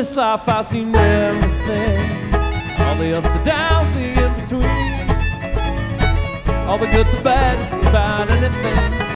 this life I've seen everything. All the ups, the downs, the in-between. All the good, the bad, just about anything.